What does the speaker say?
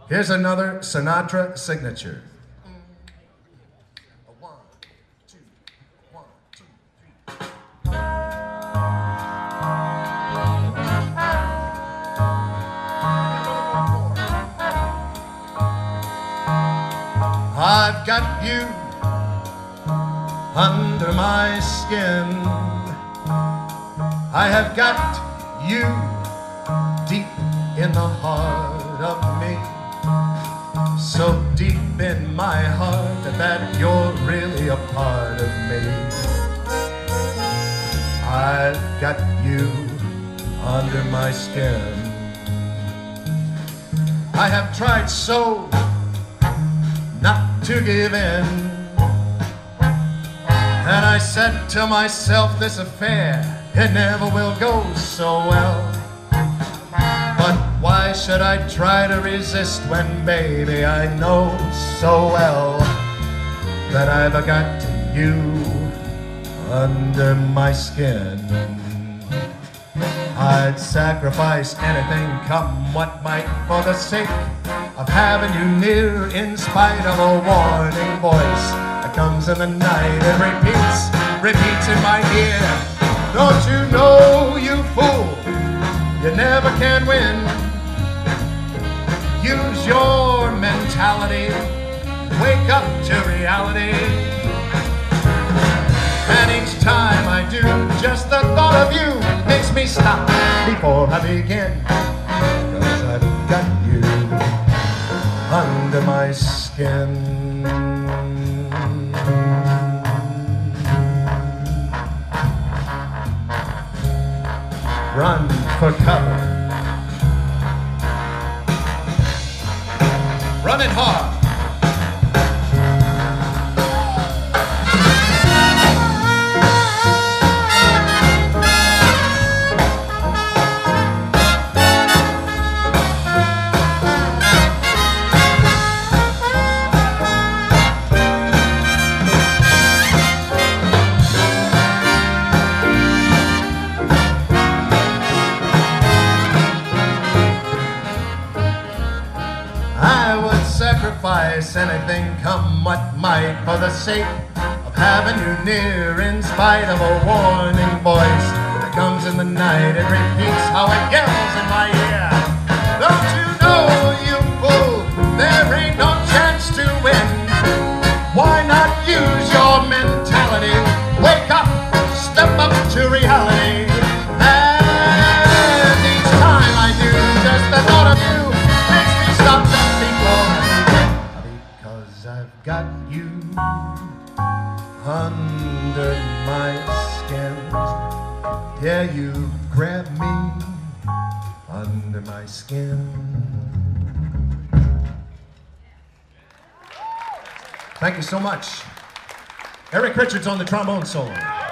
Here's another Sinatra signature. 1, 2, 1, 2, 3. I've got you under my skin. I have got you deep in the heart of me, so deep in my heart that you're really a part of me. I've got you under my skin. I have tried so not to give in, and I said to myself, this affair, it never will go so well. But why should I try to resist when, baby, I know so well that I've got you under my skin. I'd sacrifice anything, come what might, for the sake of having you near, in spite of a warning voice that comes in the night and repeats in my ear. Don't you know, you fool, you never can win. Use your mentality, wake up to reality. And each time I do, just the thought of you makes me stop before I begin, 'cause I've got you under my skin. Run for cover. Run it hard. Sacrifice anything, come what might, for the sake of having you near, in spite of a warning voice that comes in the night and repeats how it yells in my ear. Don't you know, you fool, there ain't no chance to win. Why not use your mentality? Wake up, step up to reality. And each time I do, just the thought of you makes me stop just before. I've got you under my skin. Yeah, you grab me under my skin. Thank you so much. Eric Richards on the trombone solo.